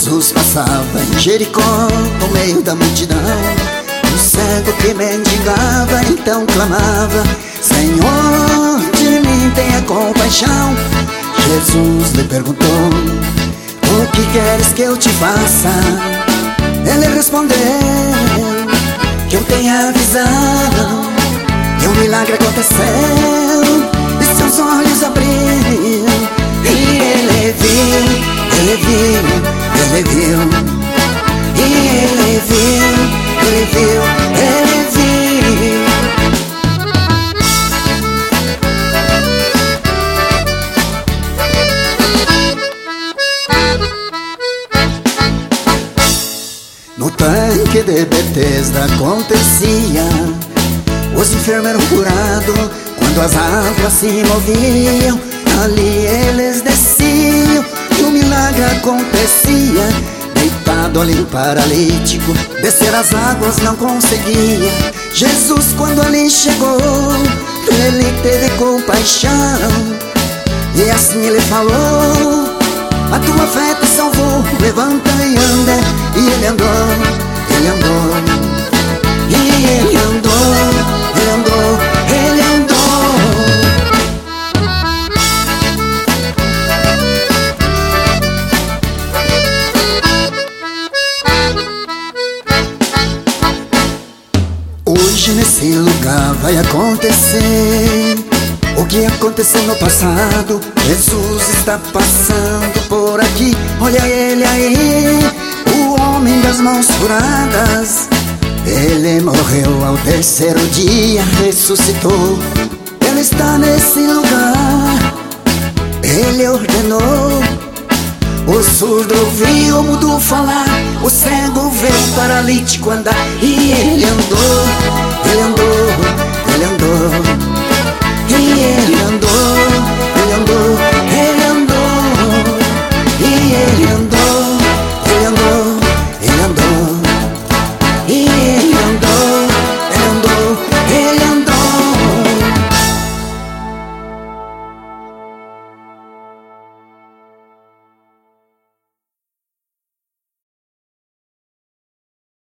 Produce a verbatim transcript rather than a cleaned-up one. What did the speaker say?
Jesus passava em Jericó, no meio da multidão. O cego que mendigava então clamava: Senhor, de mim tenha compaixão. Jesus lhe perguntou: o que queres que eu te faça? Ele respondeu: que eu tenha visão. E um milagre aconteceu, e seus olhos abriram, e ele viu, ele viu, ele viu. E ele viu, ele viu, ele viu. No tanque de Betesda acontecia os enfermos eram curados quando as águas se moviam. Ali eles desciam e o milagre acontecia. Deitado ali um paralítico, descer as águas não conseguia. Jesus quando ali chegou, ele teve compaixão, e assim ele falou: a tua fé te salvou, levanta e anda. E ele andou, ele andou, e ele andou, ele andou, ele andou. Hoje nesse lugar vai acontecer o que aconteceu no passado. Jesus está passando por aqui. Olha ele aí, o homem das mãos furadas. Ele morreu ao terceiro dia, ressuscitou. Ele está nesse lugar. Ele ordenou. O surdo ouviu, o mudo falar, o cego vê o paralítico andar. E ele andou,